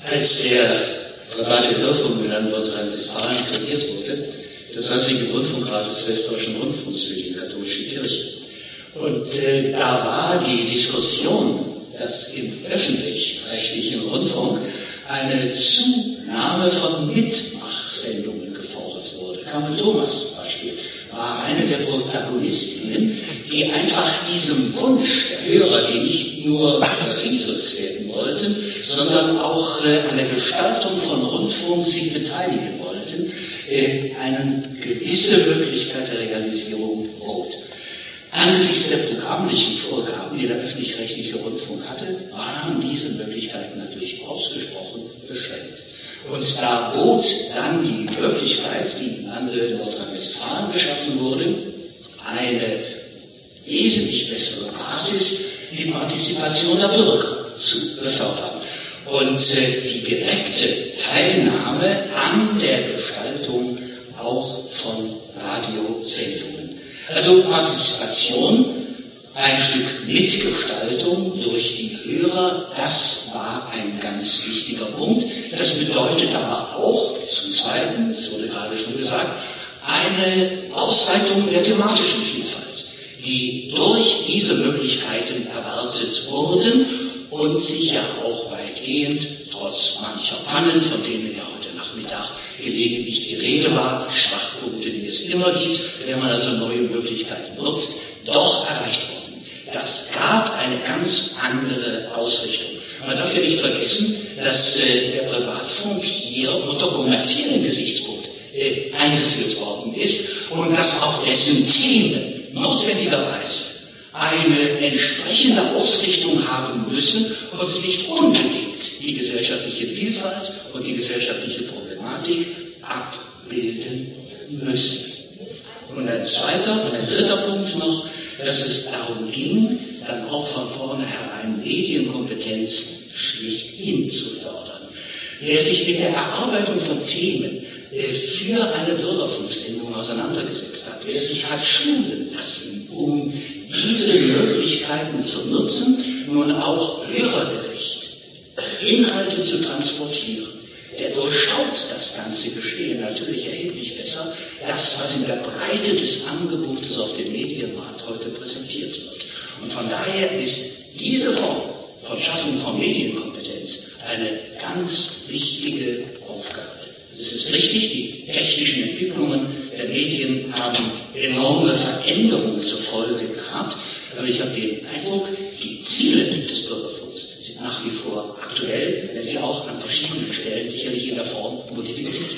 Als der private Hörfunk in Nordrhein-Westfalen kreiert wurde, das heilige Rundfunkrat des Westdeutschen Rundfunks für die katholische Kirche. Und da war die Diskussion, dass im öffentlich-rechtlichen Rundfunk eine Zunahme von Mitmachsendungen gefordert wurde. Carmen Thomas zum Beispiel war eine der Protagonistinnen, die einfach diesem Wunsch der Hörer, die nicht nur berieselt werden wollten, sondern auch an der Gestaltung von Rundfunk sich beteiligen wollten, eine gewisse Möglichkeit der Realisierung bot. Angesichts der programmlichen Vorgaben, die der öffentlich-rechtliche Rundfunk hatte, waren diese Möglichkeiten natürlich ausgesprochen beschränkt. Und da bot dann die Möglichkeit, die im Lande Nordrhein-Westfalen geschaffen wurde, eine wesentlich bessere Basis, die Partizipation der Bürger zu befördern und die direkte Teilnahme an der Gestaltung auch von Radiosendungen. Also Partizipation, ein Stück Mitgestaltung durch die Hörer, das war ein ganz wichtiger Punkt. Das bedeutet aber auch zum Zweiten, das wurde gerade schon gesagt, eine Ausweitung der thematischen Vielfalt, die durch diese Möglichkeiten erwartet wurden und sich ja auch weitgehend, trotz mancher Pannen, von denen ja heute Nachmittag gelegentlich die Rede war, Schwachpunkte, die es immer gibt, wenn man also neue Möglichkeiten nutzt, doch erreicht worden. Das gab eine ganz andere Ausrichtung. Man darf ja nicht vergessen, dass der Privatfunk hier unter kommerziellen Gesichtspunkt eingeführt worden ist und dass auch dessen Themen notwendigerweise eine entsprechende Ausrichtung haben müssen und nicht unbedingt die gesellschaftliche Vielfalt und die gesellschaftliche Problematik abbilden müssen. Und ein zweiter und ein dritter Punkt noch, dass es darum ging, dann auch von vornherein Medienkompetenz schlichthin zu fördern. Wer sich mit der Erarbeitung von Themen für eine Bürgerfunksendung auseinandergesetzt hat, wer sich hat schulen lassen, um diese Möglichkeiten zu nutzen, nun auch hörergerecht Inhalte zu transportieren, der durchschaut das ganze Geschehen natürlich erheblich besser, das, was in der Breite des Angebotes auf dem Medienmarkt heute präsentiert wird. Und von daher ist diese Form von Schaffung von Medienkompetenz eine ganz wichtige Aufgabe. Es ist richtig, die technischen Entwicklungen der Medien haben enorme Veränderungen zur Folge gehabt, aber ich habe den Eindruck, die Ziele des Bürgerfunks sind nach wie vor aktuell, wenn sie auch an verschiedenen Stellen sicherlich in der Form modifiziert